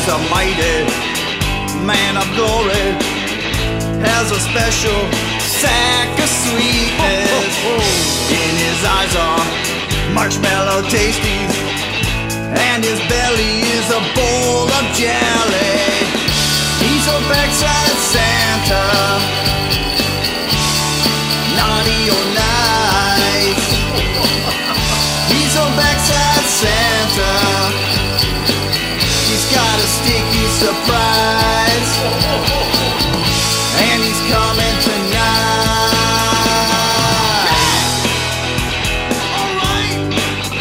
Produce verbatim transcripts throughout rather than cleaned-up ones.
a mighty man of glory, has a special sack of sweetness. In his eyes are marshmallow tasties, and his belly is a bowl of jelly. He's a backside Santa, naughty or nice. He's a backside Santa, he's got a sticky surprise, and he's coming tonight. Alright.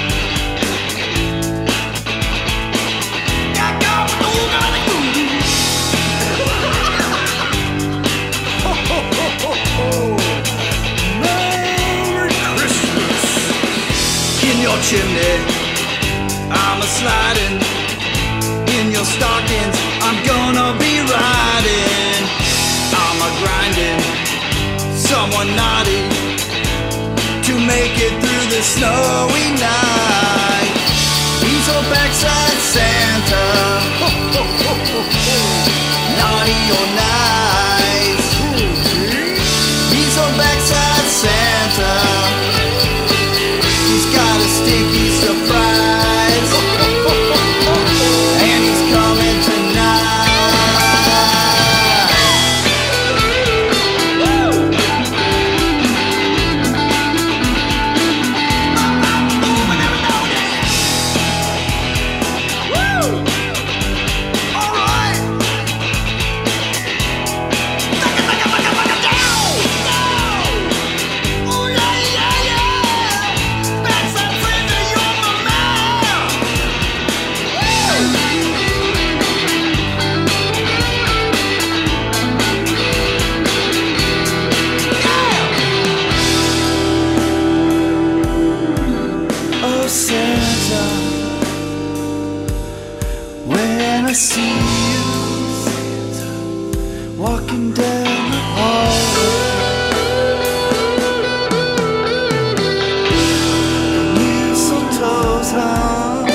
Merry Christmas. In your chimney, I'm a sliding. In your stockings, I'm gonna be riding. I'm a grinding, someone naughty, to make it through the snowy night. He's a backside Santa, naughty or nice. He's a backside Santa, he's got a sticky surprise, and he's coming tonight. Santa, when I see you walking down the hallway, mistletoe's hung,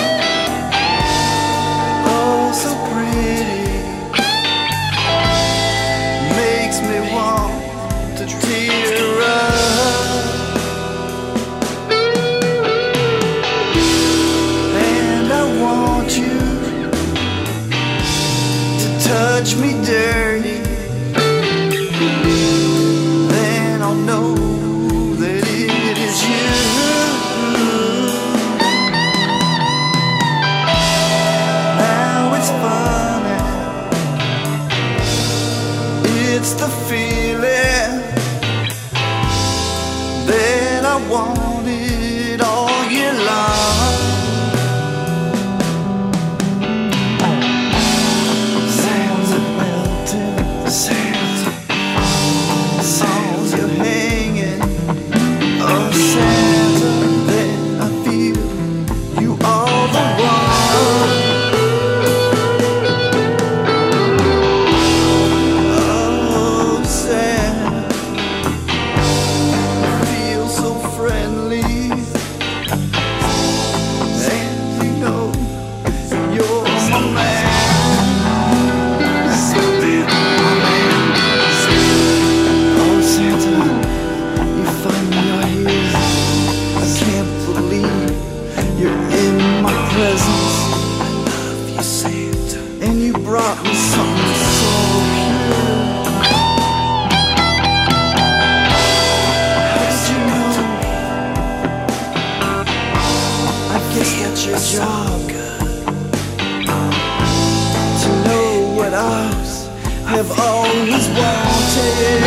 oh so pretty, makes me want to tear up. Touch me dirty, then I'll know that it is you. Now it's funny, it's the feeling that I wanted all year long. Santa, songs you're hanging. Oh Santa, then I feel you are the one. Oh Santa, feel so friendly, and you know you're my man. Presents. I love you, Santa, and you brought me something so pure. How did you know? I guess that's your job, to know what I have always wanted.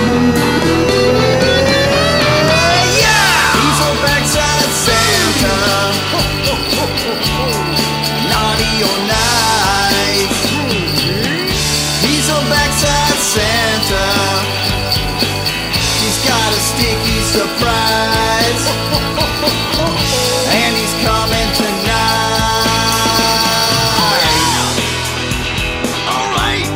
Yeah, he's a backside Santa, naughty or nice. He's a backside Santa, he's got a sticky surprise, and he's coming tonight. Alright.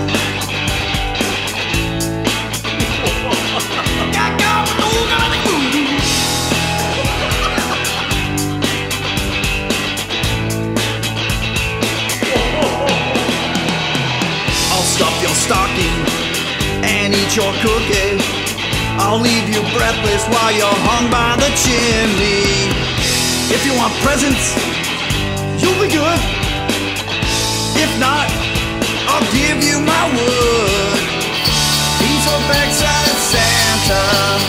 and eat your cookie. I'll leave you breathless while you're hung by the chimney. If you want presents, you'll be good. If not, I'll give you my wood. He's a backside Santa,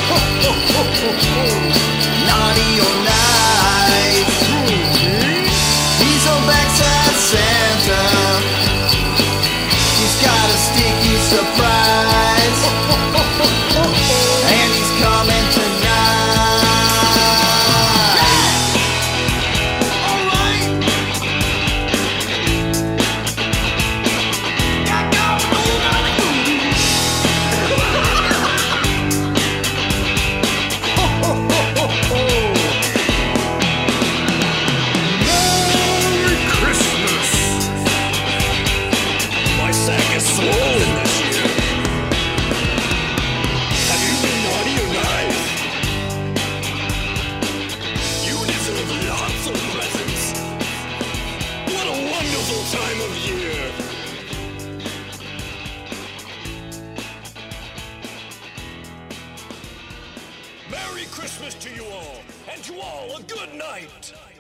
naughty or nice. He's a backside Santa, he's got a sticky surprise, and he's coming tonight. All right. Merry Christmas! My sack is swollen this year. Have you been naughty or nice? You deserve lots of presents. What a wonderful time of year. Merry Christmas to you all, and to all a good night.